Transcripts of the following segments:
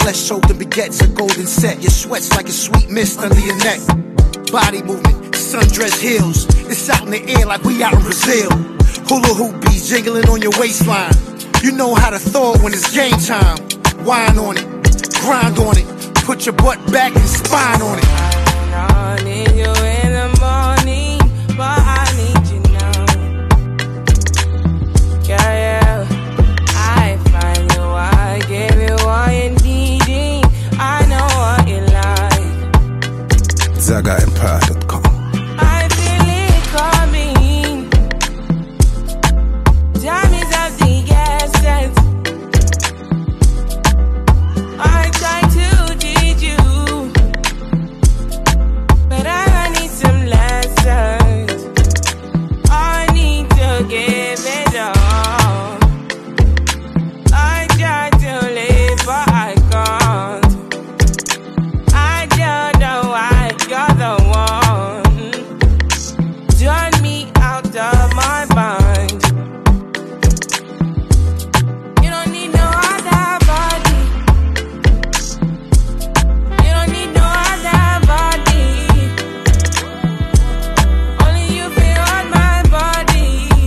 flesh soaked and begets a golden set. Your sweat's like a sweet mist under your neck. Body movement, sundress heels. It's out in the air like we out in Brazil. Hula hoop beats jingling on your waistline. You know how to throw it when it's game time. Wine on it, grind on it. Put your butt back and spine on it. I need you in the morning, but I need you now. Yeah. I find you, I give you all you needing. I know what you like. ZagaEmpire.com. I feel it coming. Time is of the essence. I try to teach you, but I need some lessons. I need to give it all. I try to live, but I can't. I don't know why you're the one. Turn me out of my mind. You don't need no other body. You don't need no other body. Only you feel on my body.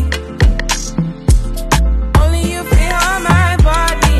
Only you feel on my body.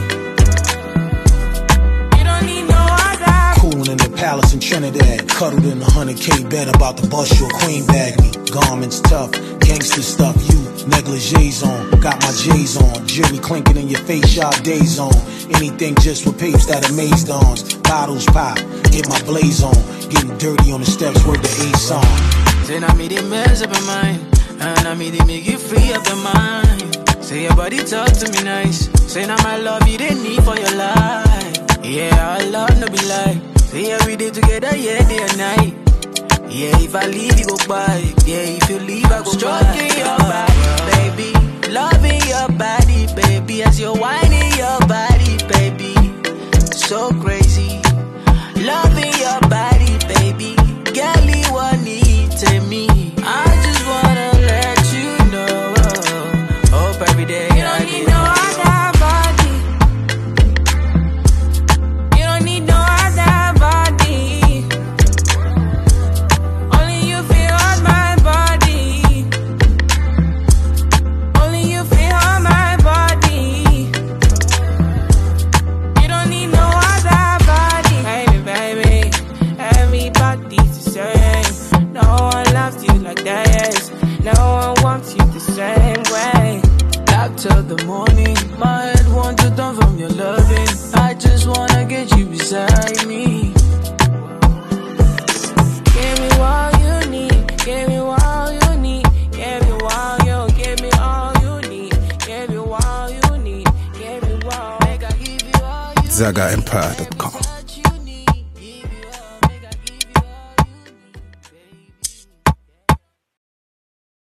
You don't need no other. Coolin' in the palace in Trinidad, cuddled in a 100K bed, about to bust your queen bag me. Garments tough, gangster stuff, you negligees on. Got my J's on, jewelry clinking in your face, y'all days on. Anything just with papes that amazed ons. Bottles pop, get my blaze on. Getting dirty on the steps, word the A song. Say now me they mess up your mind, and I me they make you free up your mind. Say your body talk to me nice. Say now my love you they need for your life. Yeah, our love no be lie. Say every day together, yeah, day and night. Yeah, if I leave you go by. Yeah, if you leave I go stroking your body, baby. Loving your body, baby. As you're whining your body, baby. So crazy. Loving your body, baby. Girl, you want need to me. I just wanna let you know. Hope every day You don't need no other body. You don't need no other body. Only you feel on my body. Only you feel on my body. You don't need no other body. Baby, everybody's the same. No one loves you like this. No one wants you the same way. Back till the morning, my head wants to turn from your loving. I just wanna get you beside me. Give me all you need. Give me all you need. Give me all you. Give me all you need. Give me all you need. Give me all. ZagaEmpire.com.